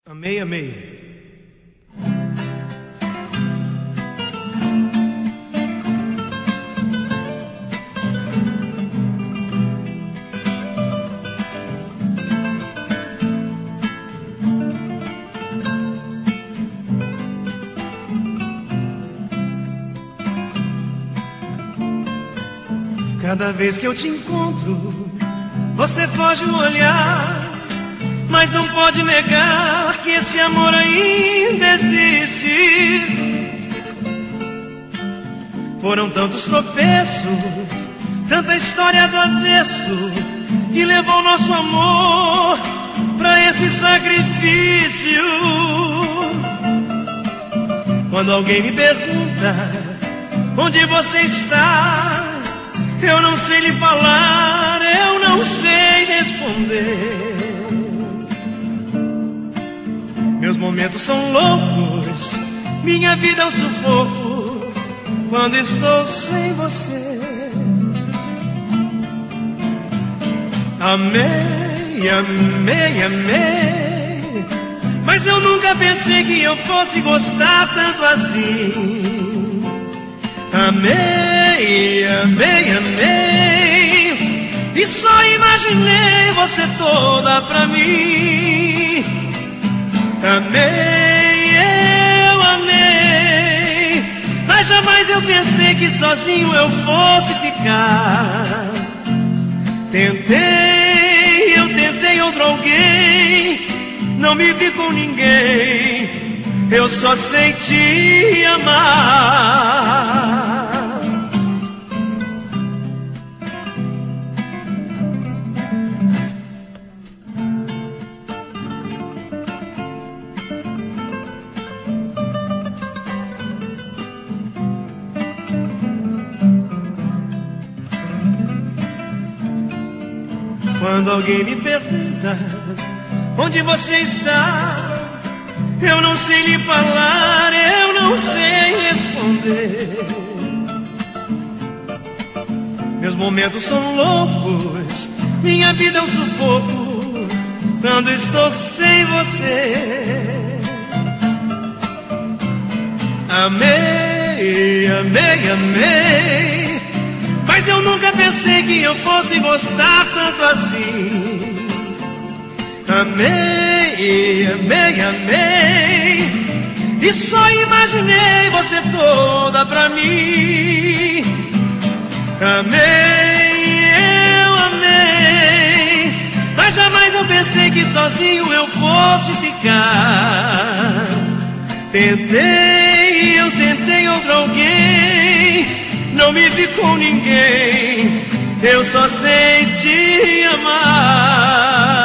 Amei, amei. Cada vez que eu te encontro, você foge o olhar, mas não pode negar que esse amor ainda existe. Foram tantos tropeços, tanta história do avesso, que levou nosso amor pra esse sacrifício. Quando alguém me pergunta onde você está, eu não sei lhe falar, eu não sei responder. Meus momentos são loucos, minha vida é um sufoco quando estou sem você. Amei, amei, amei, mas eu nunca pensei que eu fosse gostar tanto assim. Amei, amei, amei, e só imaginei você toda pra mim. Amei, eu amei, mas jamais eu pensei que sozinho eu fosse ficar. Eu tentei outro alguém, não me vi com ninguém, eu só sei te amar. Quando alguém me pergunta onde você está, eu não sei lhe falar, eu não sei responder. Meus momentos são loucos, minha vida é um sufoco quando estou sem você. Amei, amei, amei, mas eu nunca pensei que eu fosse gostar tanto assim. Amei, amei, amei, e só imaginei você toda pra mim. Amei, eu amei, mas jamais eu pensei que sozinho eu fosse ficar. Eu tentei outro alguém, não me vi com ninguém, eu só sei te amar.